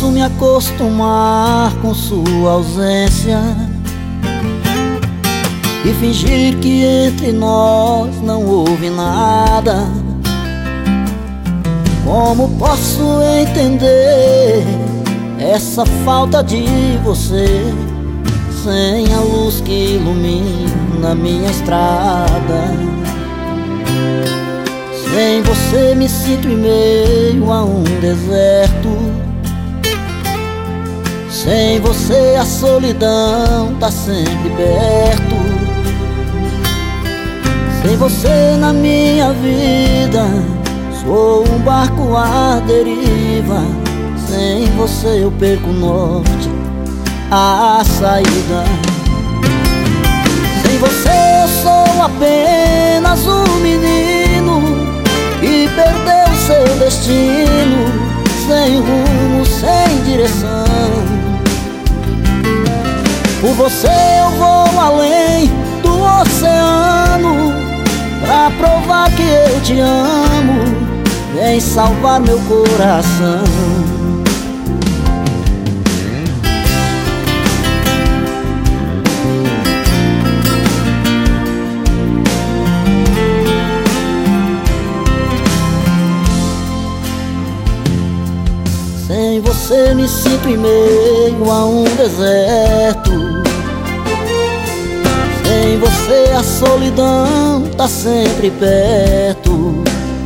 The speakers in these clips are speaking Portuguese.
posso me acostumar com sua ausência e fingir que entre nós não houve nada. Como posso entender essa falta de você sem a luz que ilumina minha estrada? Sem você me sinto em meio a um deserto. Sem você a solidão tá sempre perto. Sem você na minha vida sou um barco à deriva. Sem você eu perco o norte, a saída. Sem você eu sou apenas um menino que perdeu seu destino, sem rumo, sem direção. Por você eu vou além do oceano, pra provar que eu te amo. Vem salvar meu coração. Sem você me sinto em meio a um deserto. Sem você a solidão tá sempre perto.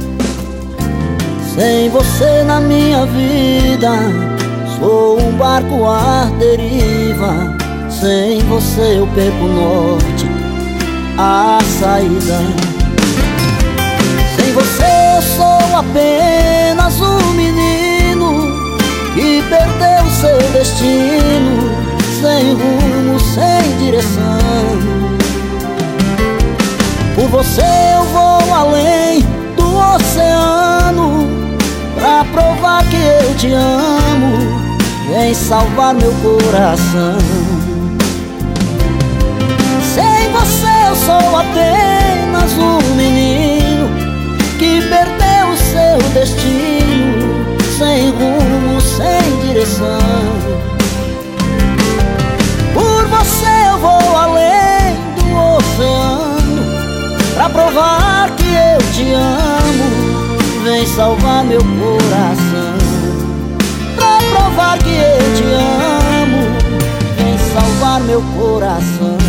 Sem você na minha vida sou um barco à deriva. Sem você eu perco o norte, a saída. Sem você eu sou apenas um menino que perdeu seu destino, sem rumo, sem direção. Por você eu vou além do oceano, pra provar que eu te amo. Vem salvar meu coração. Sem você eu sou apenas um menino que perdeu seu destino, sem rumo, sem direção. Por você eu vou além do oceano, pra provar que eu te amo. Vem salvar meu coração. Pra provar que eu te amo. Vem salvar meu coração.